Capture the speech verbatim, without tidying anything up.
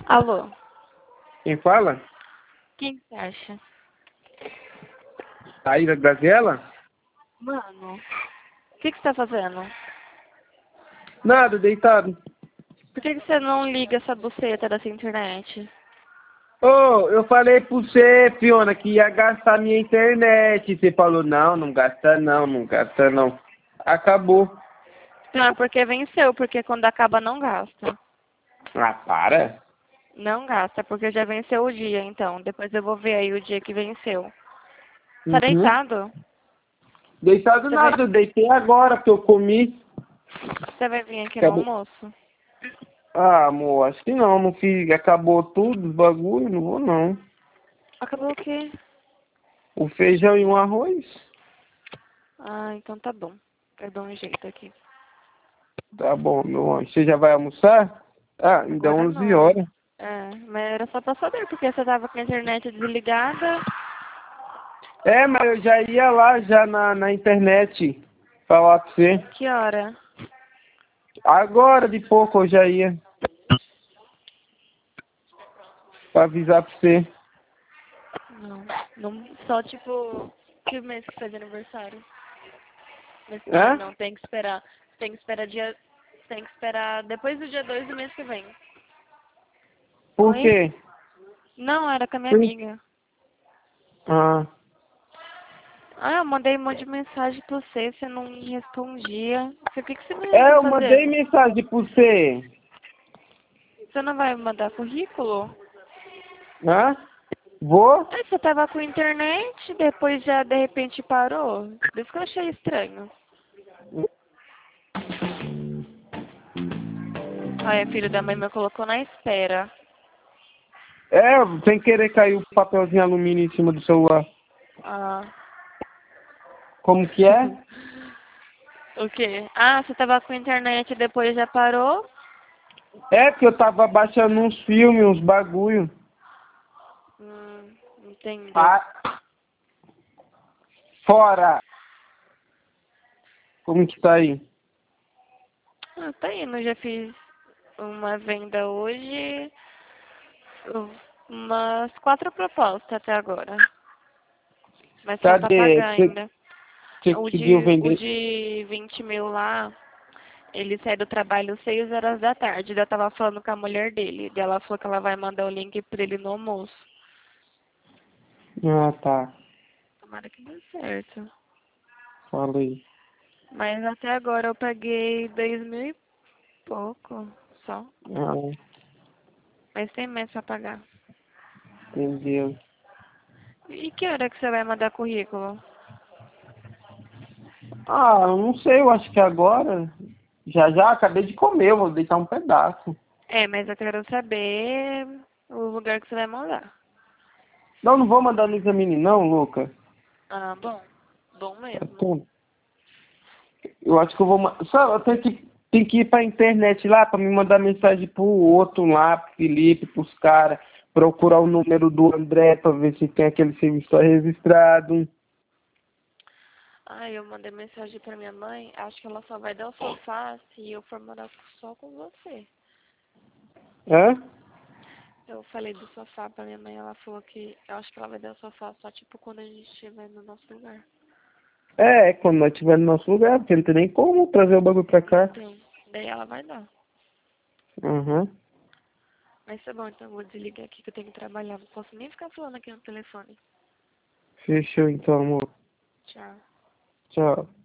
Alô? Quem fala? Quem que você acha? A Ira Graziella? Mano, o que que você tá fazendo? Nada, deitado. Por que que você não liga essa buceta dessa internet? Ô, oh, eu falei pra você, Fiona, que ia gastar minha internet. Você falou, não, não gasta não, não gasta não. Acabou. Não, porque venceu, porque quando acaba não gasta. Ah, para. Não gasta, porque já venceu o dia, então. Depois eu vou ver aí o dia que venceu. Tá Uhum. deitado? Deitado Você vai, nada, eu deitei agora porque eu comi. você vai vir aqui no Acabou. almoço? Ah, amor, acho que não, não fiz. Acabou tudo, os bagulho, não vou não. Acabou o quê? O feijão e um arroz? Ah, então tá bom. Eu dou um jeito aqui. Tá bom, meu anjo. Você já vai almoçar? Ah, ainda Agora onze não. horas. É, mas era só pra saber, porque você tava com a internet desligada. É, mas eu já ia lá já na, na internet falar pra você. Que hora? Agora de pouco eu já ia. Pra avisar pra você. Não, não, só tipo, que mês que faz aniversário? Mês que vem Hã? não, tem que esperar. Tem que esperar dia. Tem que esperar depois do dia dois do mês que vem. Por Oi? quê? Não, era com a minha Por... amiga. Ah. Ah, eu mandei um monte de mensagem pra você, você não me respondia. Por que, que você não É, tá eu mandei fazendo? mensagem pra você. Você não vai mandar currículo? Hã? Vou? Ah, você tava com internet, depois já de repente parou. Por isso que eu achei estranho. Olha, filho da mãe me colocou na espera. É, sem querer caiu o papelzinho alumínio em cima do celular. Ah. Como que é? O quê? Ah, você tava com internet e depois já parou? É que eu tava baixando uns filmes, uns bagulho. Hum, entendi. Ah, fora! Como que tá aí? Ah, tá indo, já fiz uma venda hoje, umas quatro propostas até agora. Mas falta Cadê? pagar Você ainda. você O conseguiu de, o vender? de vinte mil lá, ele sai do trabalho seis horas da tarde. Eu tava falando com a mulher dele. Daí ela falou que ela vai mandar o link pra ele no almoço. Ah, tá. Tomara que dê certo. Falei. Mas até agora eu paguei dois mil e pouco só. Ah, Mas tem mais pra pagar. entendeu. E que hora que você vai mandar currículo? Ah, eu não sei, eu acho que agora. Já já acabei de comer, eu vou deitar um pedaço. É, mas eu quero saber o lugar que você vai mandar. Não, não vou mandar no examine não, louca. Ah, bom. Bom Tá mesmo. bom. Eu acho que eu vou. ma- Só, eu tenho que, tenho que ir pra internet lá pra me mandar mensagem pro outro lá, pro Felipe, pros caras. Procurar o número do André pra ver se tem aquele serviço registrado. Ah, eu mandei mensagem pra minha mãe. Acho que ela só vai dar o sofá se eu for morar só com você. Hã? Eu falei do sofá pra minha mãe. Ela falou que eu acho que ela vai dar o sofá só tipo quando a gente estiver no nosso lugar. É, quando nós estiver no nosso lugar, porque não tem nem como trazer o bagulho pra cá. Então, daí ela vai dar. Uhum. Mas tá bom, então eu vou desligar aqui que eu tenho que trabalhar. Não posso nem ficar falando aqui no telefone. Fechou então, amor. Tchau. Tchau.